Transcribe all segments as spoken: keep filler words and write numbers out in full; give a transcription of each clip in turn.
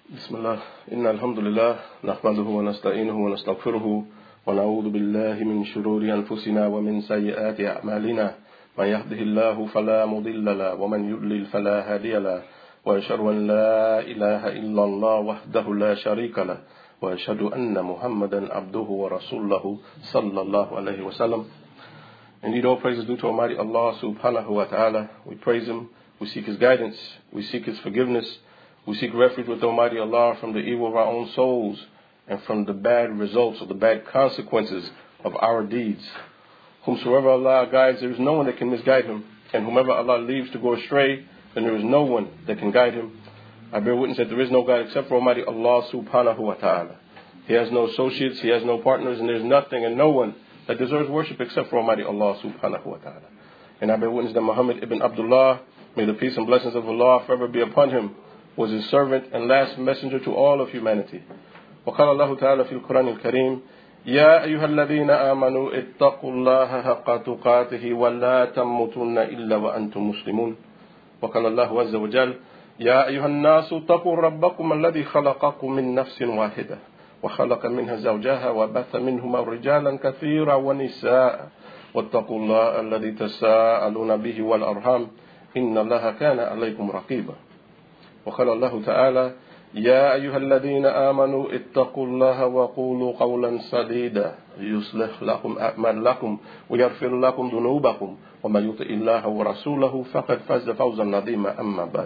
بسم الله إن الحمد لله نحمده ونستعينه ونستغفره ونعوذ بالله من شرور أنفسنا ومن سيئات أعمالنا من يهده الله فلا مضل له ومن يضلل فلا هادي له وأشهد أن لا إله إلا الله وحده لا شريك له وأشهد أن محمدا عبده ورسوله صلى الله عليه وسلم. Indeed, all praise is due to Almighty Allah subhanahu wa ta'ala. We praise Him, we seek His guidance, we seek His forgiveness, we seek refuge with Almighty Allah from the evil of our own souls and from the bad results or the bad consequences of our deeds. Whomsoever Allah guides, there is no one that can misguide him. And whomever Allah leaves to go astray, then there is no one that can guide him. I bear witness that there is no God except for Almighty Allah subhanahu wa ta'ala. He has no associates, He has no partners, and there is nothing and no one that deserves worship except for Almighty Allah subhanahu wa ta'ala. And I bear witness that Muhammad ibn Abdullah, may the peace and blessings of Allah forever be upon him, was His servant and last messenger to all of humanity. وقال الله تعالى في القرآن الكريم يا أيها الذين آمنوا اتقوا الله حق تقاته ولا تموتن إلا وأنتم مسلمون. وقال الله عز وجل يا أيها الناس اتقوا ربكم الذي خلقكم من نفس واحدة وخلق منها زوجها وبث منهما رجالا كثيرا ونساء واتقوا الله الذي تساءلون به والأرحام إن الله كان عليكم رقيبا. وقال الله تعالى يا أيها الذين آمنوا اتقوا الله وقولوا قولا سديدا يصلح لكم أعمالكم ويغفر لكم ذنوبكم ومن يطع الله ورسوله فقد فاز فوزا عظيما أما بعد.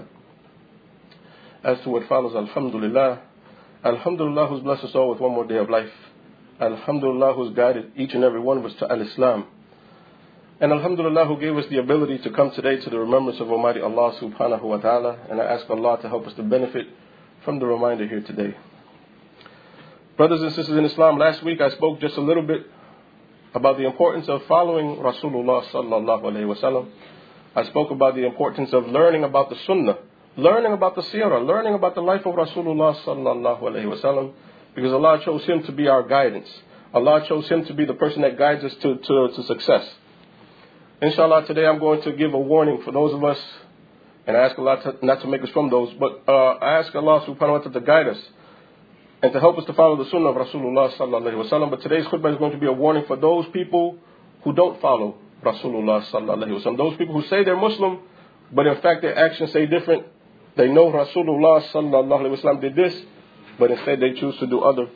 As to what follows, Alhamdulillah, Alhamdulillah who's blessed us all with one more day of life. Alhamdulillah who's guided each and every one of us to Al-Islam. And Alhamdulillah who gave us the ability to come today to the remembrance of Almighty Allah subhanahu wa ta'ala. And I ask Allah to help us to benefit from the reminder here today. Brothers and sisters in Islam, last week I spoke just a little bit about the importance of following Rasulullah sallallahu alayhi wa sallam. I spoke about the importance of learning about the Sunnah, learning about the Seerah, learning about the life of Rasulullah sallallahu alayhi wa sallam, because Allah chose him to be our guidance. Allah chose him to be the person that guides us to, to, to success. Inshallah, today I'm going to give a warning for those of us, and I ask Allah to, not to make us from those, but uh, I ask Allah subhanahu wa ta'ala to guide us and to help us to follow the Sunnah of Rasulullah sallallahu alayhi wa sallam. But today's khutbah is going to be a warning for those people who don't follow Rasulullah sallallahu alayhi wa sallam. Those people who say they're Muslim, but in fact their actions say different. They know Rasulullah sallallahu alayhi wa sallam did this, but instead they choose to do other.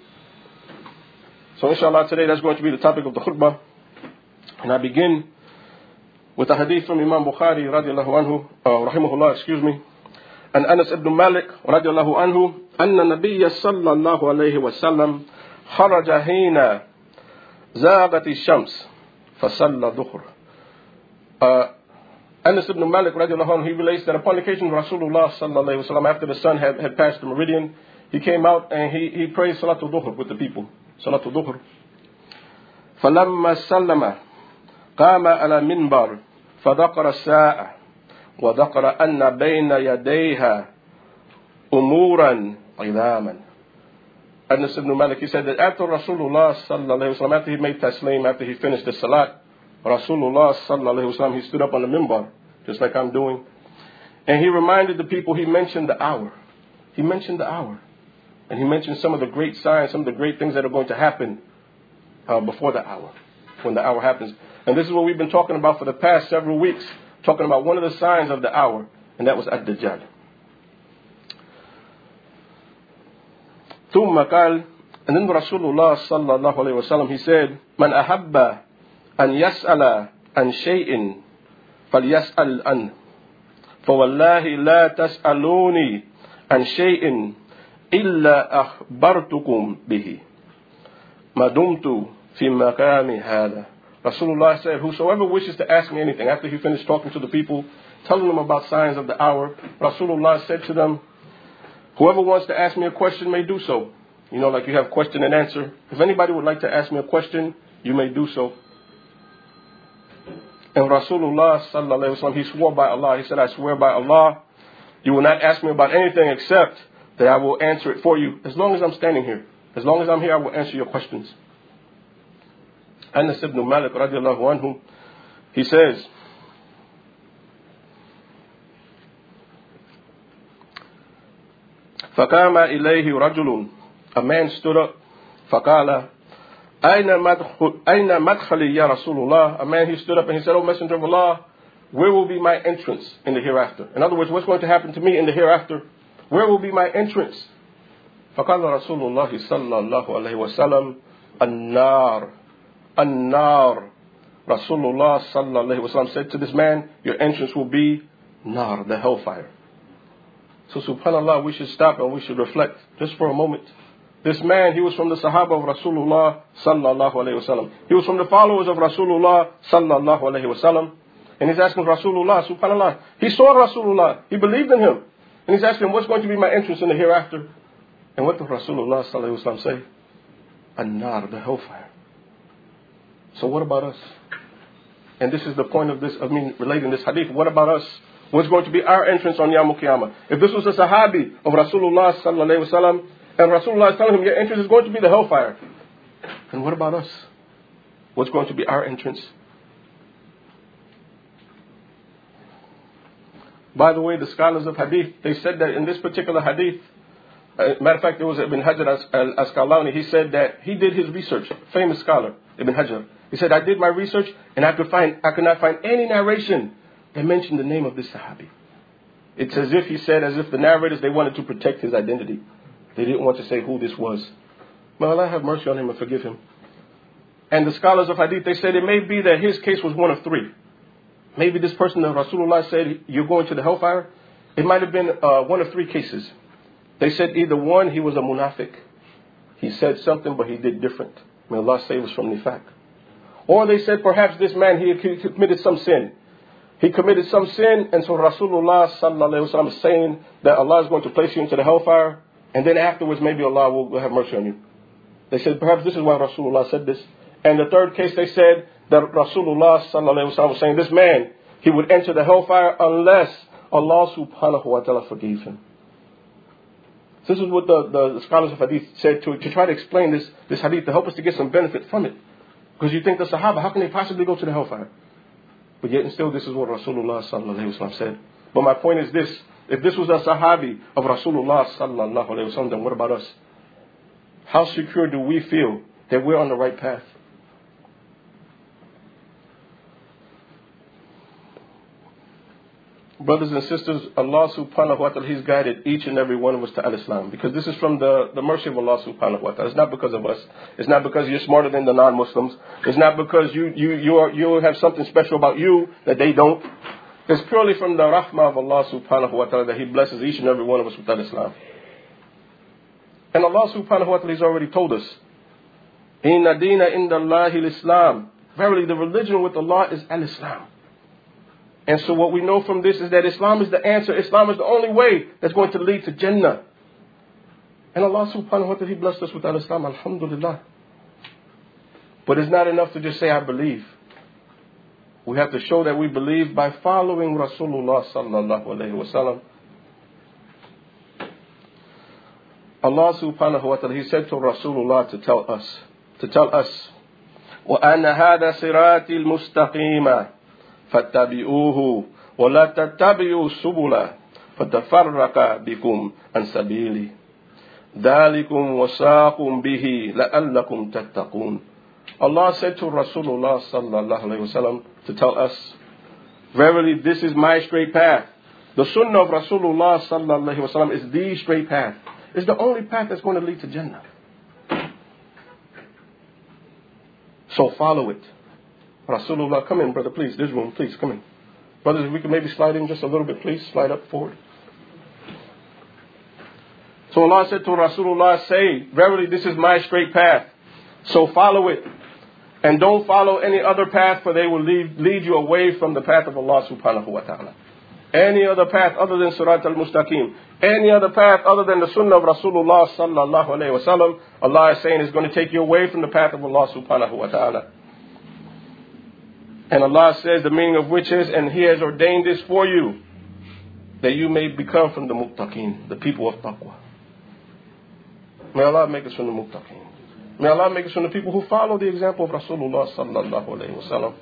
So inshallah today that's going to be the topic of the khutbah. And I begin with a hadith from Imam Bukhari radiallahu anhu, uh, rahimahullah, excuse me, and Anas ibn Malik radiallahu anhu, أن النبي صلى الله عليه وسلم خرج حين زاغت الشمس فصلى الظهر. Uh, Anas ibn Malik radiallahu anhu, he relates that upon the occasion of Rasulullah sallallahu alayhi wa sallam, after the sun had, had passed the meridian, he came out and he, he prayed Salatul Dhuhr with the people. Salatul Dhuhr. فلما سلم قام على منبر فذكر الساعة وذكر أن بين يديها أمورا عظاما. Anas ibn Malik, he said that after Rasulullah sallallahu alayhi wa sallam, after he made taslim, after he finished the salat, Rasulullah sallallahu alayhi wa sallam, he stood up on the minbar, just like I'm doing, and he reminded the people, he mentioned the hour. He mentioned the hour. And he mentioned some of the great signs, some of the great things that are going to happen uh, before the hour, when the hour happens. And this is what we've been talking about for the past several weeks, talking about one of the signs of the hour, and that was Ad-Dajjal. ثم قال, and then Rasulullah sallallahu alayhi wa sallam, he said, من أحب أن يسأل عن شيء فليسأل عنه فوالله لا تسألوني عن شيء إلا أخبرتكم به ما دمت في مقام هذا. Rasulullah said, whosoever wishes to ask me anything, after he finished talking to the people, telling them about signs of the hour, Rasulullah said to them, whoever wants to ask me a question may do so. You know, like you have question and answer. If anybody would like to ask me a question, you may do so. And Rasulullah sallallahu alayhi wa sallam, he swore by Allah, he said, I swear by Allah, you will not ask me about anything except that I will answer it for you. As long as I'm standing here, as long as I'm here, I will answer your questions. Anas ibn Malik radiallahu anhu, he says, فقام إليه رجل. A man stood up. فقال أين مدخل أين مدخلي يا رسول الله. A man, he stood up and he said, "O Messenger of Allah, where will be my entrance in the hereafter?" In other words, what's going to happen to me in the hereafter? Where will be my entrance? فقال رسول الله صلى الله عليه وسلم النار النار. Rasulullah sallallahu alayhi wa sallam said to this man, your entrance will be nar, the hellfire. So subhanallah, we should stop and we should reflect just for a moment. This man, he was from the Sahaba of Rasulullah sallallahu alayhi wa sallam. He was from the followers of Rasulullah sallallahu alayhi wa sallam. And he's asking Rasulullah, subhanallah. He saw Rasulullah. He believed in him. And he's asking, what's going to be my entrance in the hereafter? And what did Rasulullah sallallahu alayhi wa sallam say? An-nar, the hellfire. So what about us? And this is the point of this, I mean, relating this hadith. What about us? What's going to be our entrance on Yawm al-Qiyamah? If this was a Sahabi of Rasulullah sallallahu alayhi wa sallam, and Rasulullah is telling him, your entrance is going to be the hellfire. And what about us? What's going to be our entrance? By the way, the scholars of hadith, they said that in this particular hadith, uh, matter of fact, there was Ibn Hajar al-Asqalani, he said that he did his research, famous scholar, Ibn Hajar. He said, I did my research and I could find, I could not find any narration that mentioned the name of this Sahabi. It's as if he said, as if the narrators, they wanted to protect his identity. They didn't want to say who this was. May Allah have mercy on him and forgive him. And the scholars of hadith, they said it may be that his case was one of three. Maybe this person that Rasulullah said, you're going to the hellfire, it might have been uh, one of three cases. They said either one, he was a munafiq. He said something, but he did different. May Allah save us from nifaq. Or they said perhaps this man, he committed some sin. He committed some sin, and so Rasulullah sallallahu alaihi wasallam is saying that Allah is going to place you into the hellfire, and then afterwards maybe Allah will have mercy on you. They said perhaps this is why Rasulullah said this. And the third case, they said that Rasulullah sallallahu alaihi wasallam was saying this man, he would enter the hellfire unless Allah subhanahu wa ta'ala forgave him. This is what the, the, the scholars of hadith said to, to try to explain this, this hadith to help us to get some benefit from it. Because you think the Sahaba, how can they possibly go to the hellfire? But yet and still, this is what Rasulullah sallallahu alayhi wa sallam said. But my point is this, if this was a Sahabi of Rasulullah sallallahu alayhi wa sallam, then what about us? How secure do we feel that we're on the right path? Brothers and sisters, Allah subhanahu wa ta'ala, He's guided each and every one of us to al-Islam. Because this is from the, the mercy of Allah subhanahu wa ta'ala. It's not because of us. It's not because you're smarter than the non-Muslims. It's not because you, you, you, are, you have something special about you that they don't. It's purely from the rahmah of Allah subhanahu wa ta'ala that He blesses each and every one of us with al-Islam. And Allah subhanahu wa ta'ala has already told us, Inna deena inda Allahi al-Islam. Verily, the religion with Allah is al-Islam. And so what we know from this is that Islam is the answer. Islam is the only way that's going to lead to Jannah. And Allah subhanahu wa ta'ala, He blessed us with al-Islam, alhamdulillah. But it's not enough to just say, I believe. We have to show that we believe by following Rasulullah sallallahu alayhi wa sallam. Allah subhanahu wa ta'ala, He said to Rasulullah to tell us, to tell us, وَأَنَّ هَذَا صِرَاطِي الْمُسْتَقِيمَ فَاتَّبِعُوهُ وَلَا تَتَّبِعُوا السُّبُلَ فَتَفَرَّقَ بِكُمْ عَنْ سَبِيلِهِ ذَلِكُمْ وَصَاكُمْ بِهِ لَأَلَّكُمْ تَتَّقُونَ. Allah said to Rasulullah sallallahu alayhi wa sallam to tell us, verily this is my straight path. The sunnah of Rasulullah sallallahu alayhi wa sallam is the straight path. It's the only path that's going to lead to Jannah. So follow it. Rasulullah, come in, brother, please. This room, please, come in. Brothers, if we could maybe slide in just a little bit, please. Slide up forward. So Allah said to Rasulullah, say, verily this is my straight path. So follow it. And don't follow any other path, for they will lead, lead you away from the path of Allah subhanahu wa ta'ala. Any other path other than Surat al-Mustaqim, any other path other than the Sunnah of Rasulullah sallallahu alayhi wa sallam, Allah is saying is going to take you away from the path of Allah subhanahu wa ta'ala. And Allah says the meaning of which is, and He has ordained this for you, that you may become from the muttaqeen, the people of taqwa. May Allah make us from the muttaqeen. May Allah make us from the people who follow the example of Rasulullah sallallahu alayhi wa sallam.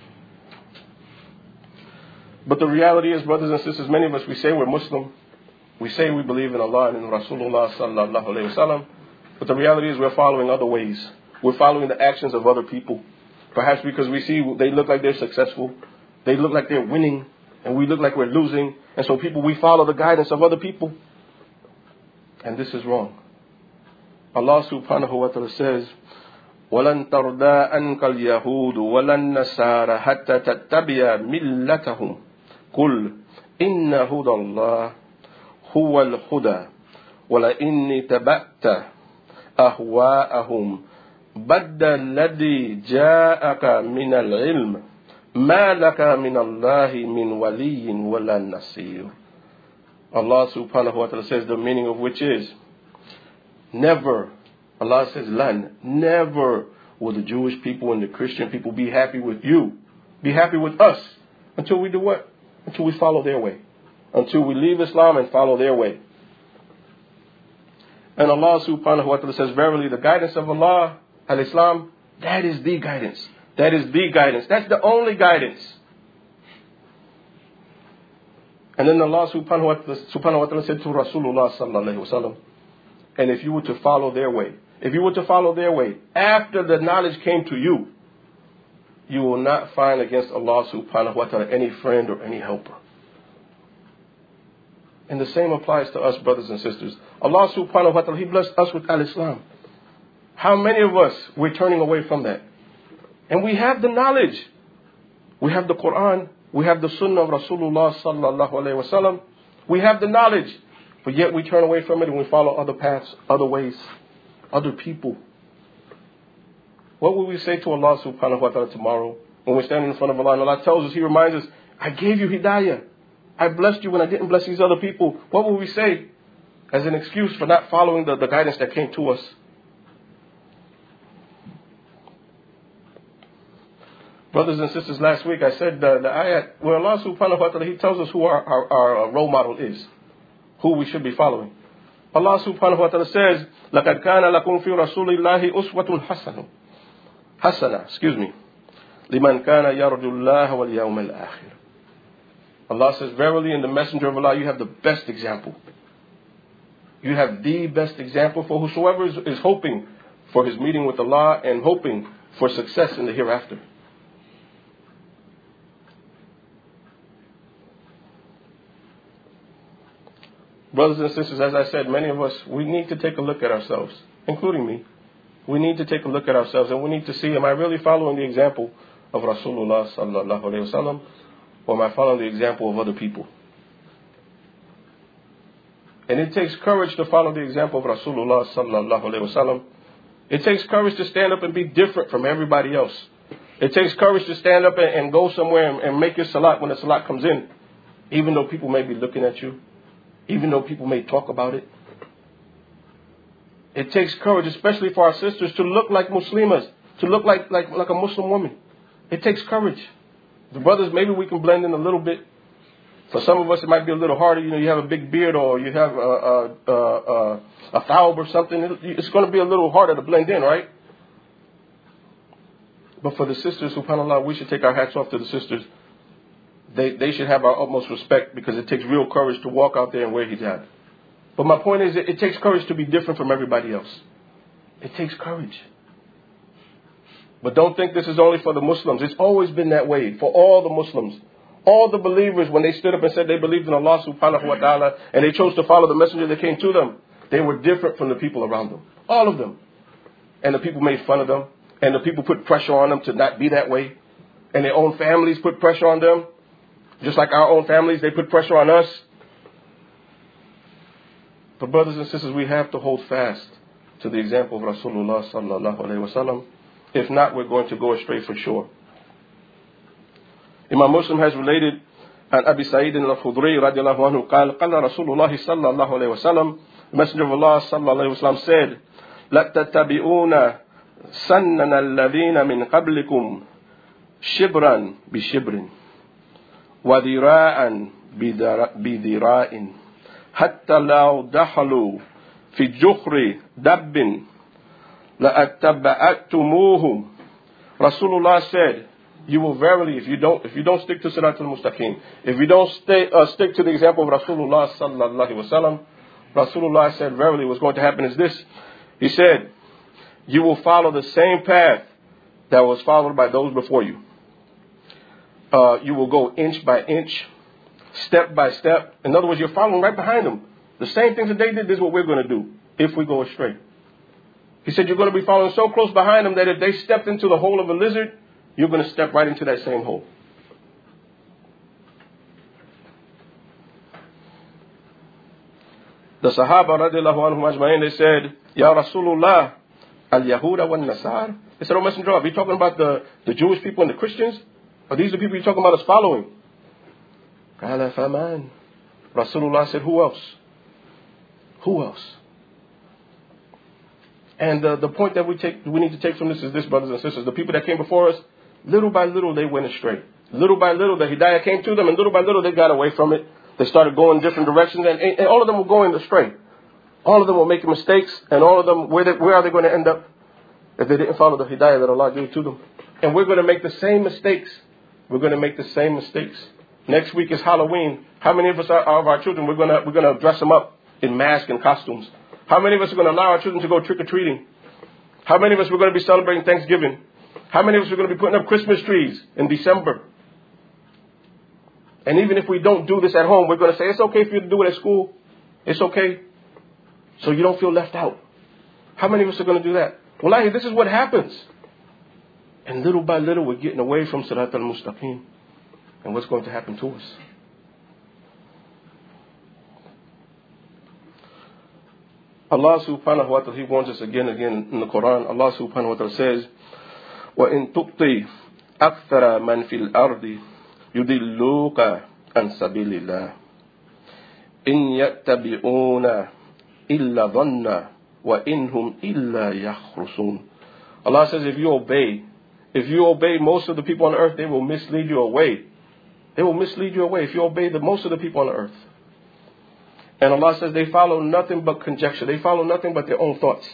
But the reality is, brothers and sisters, many of us, we say we're Muslim. We say we believe in Allah and in Rasulullah sallallahu alayhi wa sallam, but the reality is we're following other ways. We're following the actions of other people. Perhaps because we see they look like they're successful, they look like they're winning, and we look like we're losing. And so people, we follow the guidance of other people. And this is wrong. Allah subhanahu wa ta'ala says, وَلَن تَرْضَىٰ أَنْكَ الْيَهُودُ وَلَن نَّصَارَىٰ حَتَّى تَتَّبِعَ مِلَّتَهُمْ قُلْ إِنَّ هُدَى اللَّهِ هُوَ الْهُدَىٰ وَلَئِنِ اتَّبَعْتَ أَهْوَاءَهُمْ بَعْدَ الَّذِي جَاءَكَ مِنَ الْعِلْمِ مَا لَكَ مِنَ اللَّهِ مِنْ وَلِيٍّ وَلَا نَصِيرٍ. Allah subhanahu wa ta'ala says, the meaning of which is, never, Allah says, lan, never will the Jewish people and the Christian people be happy with you, be happy with us, until we do what? Until we follow their way. Until we leave Islam and follow their way. And Allah subhanahu wa ta'ala says, verily the guidance of Allah, al-Islam, that is the guidance. That is the guidance. That's the only guidance. And then Allah subhanahu wa ta'ala, subhanahu wa ta'ala said to Rasulullah sallallahu alayhi wa sallam, and if you were to follow their way, if you were to follow their way, after the knowledge came to you, you will not find against Allah subhanahu wa ta'ala any friend or any helper. And the same applies to us, brothers and sisters. Allah subhanahu wa ta'ala, He blessed us with al-Islam. How many of us, we're turning away from that? And we have the knowledge. We have the Quran. We have the Sunnah of Rasulullah sallallahu alayhi wa sallam. We have the knowledge. But yet we turn away from it and we follow other paths, other ways, other people. What will we say to Allah subhanahu wa ta'ala tomorrow when we're standing in front of Allah and Allah tells us, He reminds us, I gave you hidayah. I blessed you when I didn't bless these other people. What will we say as an excuse for not following the, the guidance that came to us? Brothers and sisters, last week I said the, the ayat where Allah subhanahu wa ta'ala, He tells us who our, our, our role model is, who we should be following. Allah subhanahu wa ta'ala says, لَقَدْ كَانَ لَكُمْ فِي رَسُولِ اللَّهِ أُسْوَةٌ حَسَنَةٌ حَسَنَةٌ excuse me لِمَنْ كَانَ يَرْجُ اللَّهَ وَالْيَوْمَ الْآخِرِ. Allah says, verily in the Messenger of Allah you have the best example. You have the best example for whosoever is, is hoping for his meeting with Allah and hoping for success in the hereafter. Brothers and sisters, as I said, many of us, we need to take a look at ourselves, including me. We need to take a look at ourselves and we need to see, am I really following the example of Rasulullah sallallahu alayhi wa sallam, or am I following the example of other people? And it takes courage to follow the example of Rasulullah sallallahu alayhi wa sallam. It takes courage to stand up and be different from everybody else. It takes courage to stand up and, and go somewhere and, and make your salat when the salat comes in, even though people may be looking at you. Even though people may talk about it. It takes courage, especially for our sisters, to look like Muslimas, to look like, like, like a Muslim woman. It takes courage. The brothers, maybe we can blend in a little bit. For some of us, it might be a little harder. You know, you have a big beard or you have a, a, a, a, a thawb or something. It's going to be a little harder to blend in, right? But for the sisters, subhanAllah, we should take our hats off to the sisters. They they should have our utmost respect because it takes real courage to walk out there and wear hijab. But my point is, it, it takes courage to be different from everybody else. It takes courage. But don't think this is only for the Muslims. It's always been that way for all the Muslims. All the believers, when they stood up and said they believed in Allah subhanahu wa ta'ala and they chose to follow the messenger that came to them, they were different from the people around them. All of them. And the people made fun of them. And the people put pressure on them to not be that way. And their own families put pressure on them. Just like our own families, they put pressure on us. But brothers and sisters, we have to hold fast to the example of Rasulullah sallallahu alayhi wa sallam. If not, we're going to go astray for sure. Imam Muslim has related an Abi Sa'id al-Khudri radiallahu anhu قال قال رسول الله صلى الله عليه وسلم, the Messenger of Allah sallallahu alayhi wa sallam said, لَتَتَّبِعُونَ سَنَّنَ الَّذِينَ مِنْ قَبْلِكُمْ شِبْرًا بِشِبْرٍ وذراعا بذراع حتى لو دخلوا في جحر دب لأتبعتموهم. Rasulullah said, you will verily, if you don't, if you don't stick to Sirat al-Mustaqim, if you don't stay, uh, stick to the example of Rasulullah sallallahu alaihi wasallam, Rasulullah said, verily, what's going to happen is this. He said, you will follow the same path that was followed by those before you. Uh, you will go inch by inch, step by step. In other words, you're following right behind them. The same things that they did, this is what we're going to do if we go astray. He said, you're going to be following so close behind them that if they stepped into the hole of a lizard, you're going to step right into that same hole. The Sahaba radiallahu anhum ajma'in, they said, Ya Rasulullah, al-Yahuda wal-Nasar. They said, oh Messenger, are you talking about the, the Jewish people and the Christians? Or these are the people you're talking about us following? Qala faman. Rasulullah said, who else? Who else? And uh, the point that we take, we need to take from this is this, brothers and sisters. The people that came before us, little by little, they went astray. Little by little, the Hidayah came to them, and little by little, they got away from it. They started going different directions, and, and all of them were going astray. All of them were making mistakes, and all of them, where, they, where are they going to end up if they didn't follow the Hidayah that Allah gave to them? And we're going to make the same mistakes. We're going to make the same mistakes. Next week is Halloween. How many of us are, of our children, we're going to, we're going to dress them up in masks and costumes? How many of us are going to allow our children to go trick-or-treating? How many of us are going to be celebrating Thanksgiving? How many of us are going to be putting up Christmas trees in December? And even if we don't do this at home, we're going to say, it's okay for you to do it at school. It's okay. So you don't feel left out. How many of us are going to do that? Wallahi, this is what happens. And little by little, we're getting away from Sirat al-Mustaqim. And what's going to happen to us? Allah subhanahu wa ta'ala, He warns us again and again in the Quran. Allah subhanahu wa ta'ala says, وَإِن تُبْطِي أَكْثَرَ مَنْ فِي الْأَرْضِ يُدِلُّوكَ عَنْ سَبِيلِ اللَّهِ إِن يَتَّبِعُونَ إِلَّا ظَنَّ وَإِنْهُمْ إِلَّا يَخْرُصُونَ. Allah says, if you obey, if you obey most of the people on earth, they will mislead you away. They will mislead you away if you obey the most of the people on earth. And Allah says they follow nothing but conjecture. They follow nothing but their own thoughts.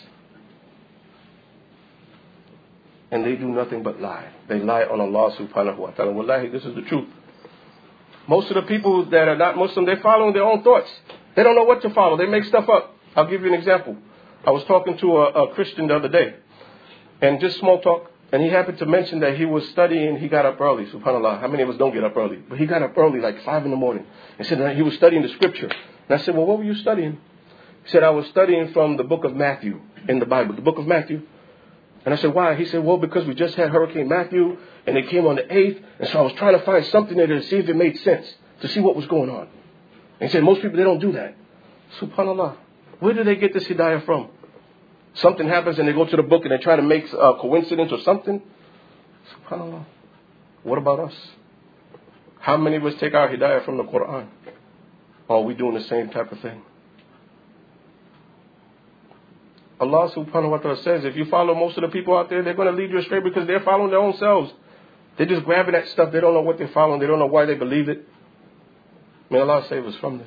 And they do nothing but lie. They lie on Allah subhanahu wa ta'ala. Wallahi, this is the truth. Most of the people that are not Muslim, they're following their own thoughts. They don't know what to follow. They make stuff up. I'll give you an example. I was talking to a, a Christian the other day. And just small talk. And he happened to mention that he was studying. He got up early. Subhanallah. How many of us don't get up early? But he got up early, like five in the morning. And said that he was studying the scripture. And I said, well, what were you studying? He said, I was studying from the book of Matthew in the Bible. The book of Matthew. And I said, why? He said, well, because we just had Hurricane Matthew. And it came on the eighth. And so I was trying to find something there to see if it made sense. To see what was going on. And he said, most people, they don't do that. Subhanallah. Where do they get this hidayah from? Something happens and they go to the book and they try to make a coincidence or something. SubhanAllah. What about us? How many of us take our hidayah from the Quran? Or are we doing the same type of thing? Allah subhanahu wa ta'ala says, if you follow most of the people out there, they're going to lead you astray because they're following their own selves. They're just grabbing that stuff. They don't know what they're following. They don't know why they believe it. May Allah save us from this.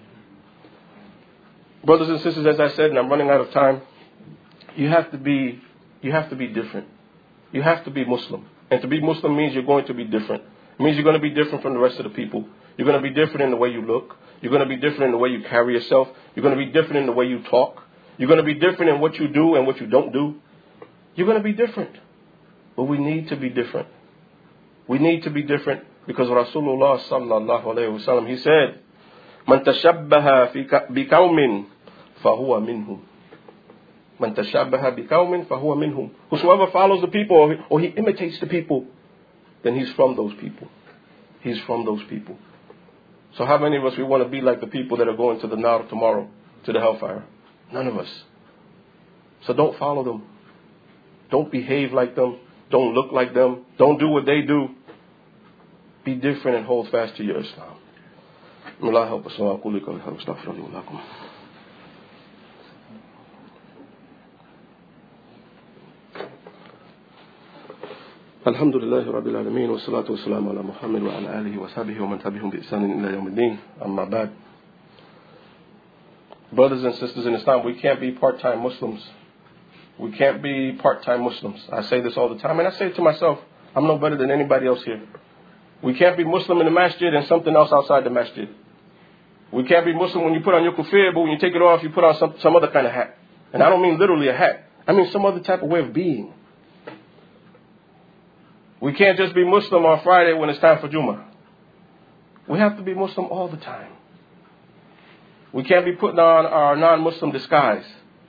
Brothers and sisters, as I said, and I'm running out of time, you have to be, you have to be different. You have to be Muslim. And to be Muslim means you're going to be different. It means you're going to be different from the rest of the people. You're going to be different in the way you look. You're going to be different in the way you carry yourself. You're going to be different in the way you talk. You're going to be different in what you do and what you don't do. You're going to be different. But we need to be different. We need to be different because Rasulullah sallallahu alayhi wa sallam, he said, Man tashabbaha biqawmin fahuwa minhum. Man tashabbaha biqawmin fahuwa minhum. Whosoever follows the people or he, or he imitates the people, then he's from those people. He's from those people. So how many of us we want to be like the people that are going to the nar tomorrow, to the hellfire? None of us. So don't follow them. Don't behave like them. Don't look like them. Don't do what they do. Be different and hold fast to your Islam. May Allah help us. الحمد لله رب العالمين والصلاة والسلام على محمد وعلى آله وصحبه ومن تبعهم بإحسان إلى يوم الدين أما بعد. Brothers and sisters in Islam, we can't be part-time Muslims. We can't be part-time Muslims. I say this all the time, and I say it to myself. I'm no better than anybody else here. We can't be Muslim in the masjid and something else outside the masjid. We can't be Muslim when you put on your kufir, but when you take it off, you put on some, some other kind of hat. And I don't mean literally a hat. I mean some other type of way of being. We can't just be Muslim on Friday when it's time for Jummah. We have to be Muslim all the time. We can't be putting on our non-Muslim disguise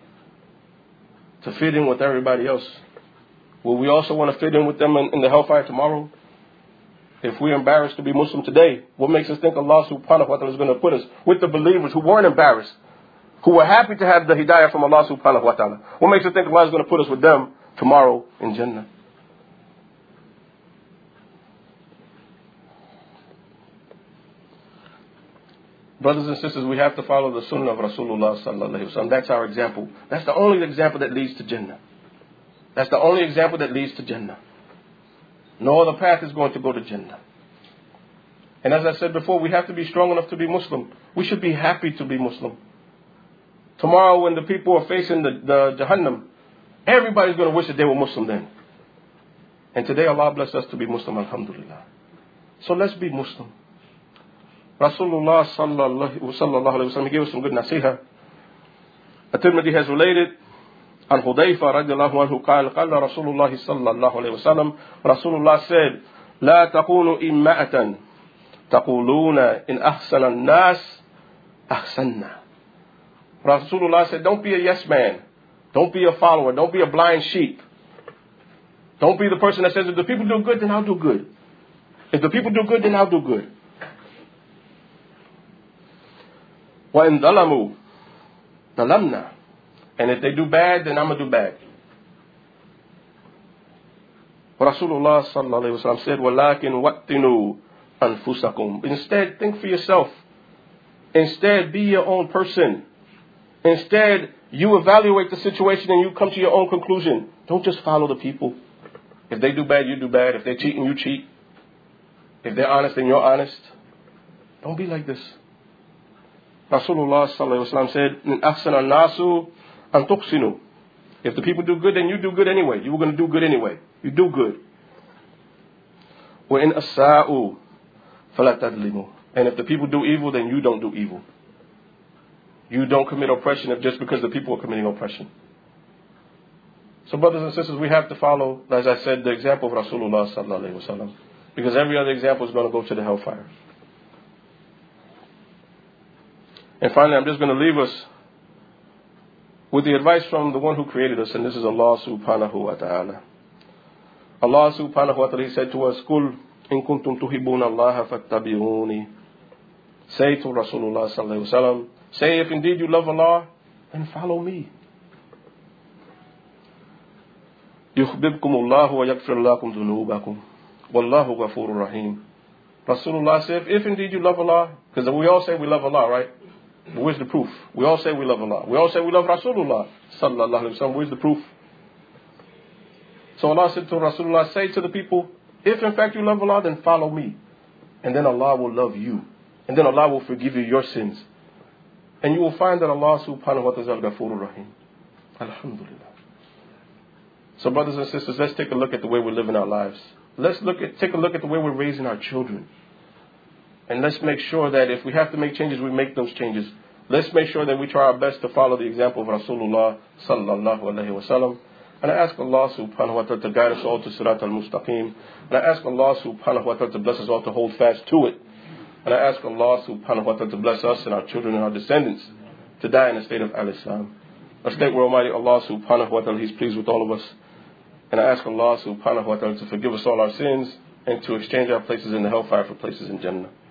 to fit in with everybody else. Will we also want to fit in with them in, in the hellfire tomorrow? If we're embarrassed to be Muslim today, what makes us think Allah subhanahu wa ta'ala is going to put us with the believers who weren't embarrassed, who were happy to have the hidayah from Allah subhanahu wa ta'ala? What makes us think Allah is going to put us with them tomorrow in Jannah? Brothers and sisters, we have to follow the sunnah of Rasulullah sallallahu alayhi wa sallam. That's our example. That's the only example that leads to Jannah. That's the only example that leads to Jannah. No other path is going to go to Jannah. And as I said before, we have to be strong enough to be Muslim. We should be happy to be Muslim. Tomorrow when the people are facing the, the Jahannam, everybody's going to wish that they were Muslim then. And today Allah bless us to be Muslim, alhamdulillah. So let's be Muslim. Rasulullah sallallahu alayhi wa sallam gave us some good nasiha. At-Tirmidhi has related عن حذيفة رضي الله عنه قال قال رسول الله صلى الله عليه وسلم Rasulullah said لا تكونوا إماءة تقولون إن أحسن الناس أحسننا. Rasulullah said, don't be a yes man. Don't be a follower. Don't be a blind sheep. Don't be the person that says, if the people do good, then I'll do good. If the people do good, then I'll do good. وَإِن ظَلَمُوا ظَلَمْنَا. And if they do bad, then I'm going to do bad. Rasulullah sallallahu alayhi wa sallam said, وَلَكِنْ وَاتِّنُوا أَنفُسَكُمْ. Instead, think for yourself. Instead, be your own person. Instead, you evaluate the situation and you come to your own conclusion. Don't just follow the people. If they do bad, you do bad. If they're cheating, you cheat. If they're honest, then you're honest. Don't be like this. Rasulullah sallallahu alayhi wa sallam said, مِنْ أَحْسَنَ النَّاسُ أَن تُحْسِنُوا. If the people do good, then you do good anyway. You were going to do good anyway. You do good. وَإِنْ أَسَّاءُوا فَلَا تَظْلِمُوا. And if the people do evil, then you don't do evil. You don't commit oppression if just because the people are committing oppression. So brothers and sisters, we have to follow, as I said, the example of Rasulullah sallallahu alayhi wa sallam. Because every other example is going to go to the hellfire. And finally, I'm just going to leave us with the advice from the one who created us, and this is Allah subhanahu wa ta'ala. Allah subhanahu wa ta'ala, He said to us, قُلْ إِن كُنْتُمْ تُحِبُّونَ اللَّهَ فَاتَّبِعُونِي. Say to Rasulullah sallallahu alayhi wa sallam, say, if indeed you love Allah, then follow me. يُخْبِبْكُمُ اللَّهُ وَيَغْفِرْ لَكُمْ ذُنُوبَكُمْ وَاللَّهُ غَفُورٌ رَحِيمٌ. Rasulullah said, if indeed you love Allah, because we all say we love Allah, right? But where's the proof? We all say we love Allah. We all say we love Rasulullah sallallahu alayhi wa sallam. Where's the proof? So Allah said to Rasulullah, say to the people, if in fact you love Allah, then follow me. And then Allah will love you. And then Allah will forgive you your sins. And you will find that Allah subhanahu wa ta'ala is al-Ghafurur Rahim. Alhamdulillah. So brothers and sisters, let's take a look at the way we live in our lives. Let's look at, take a look at the way we're raising our children. And let's make sure that if we have to make changes, we make those changes. Let's make sure that we try our best to follow the example of Rasulullah sallallahu alayhi wa sallam. And I ask Allah subhanahu wa ta'ala to guide us all to Sirat al-Mustaqim. And I ask Allah subhanahu wa ta'ala to bless us all to hold fast to it. And I ask Allah subhanahu wa ta'ala to bless us and our children and our descendants to die in a state of al-Islam. A state where Almighty Allah subhanahu wa ta'ala, He's pleased with all of us. And I ask Allah subhanahu wa ta'ala to forgive us all our sins and to exchange our places in the hellfire for places in Jannah.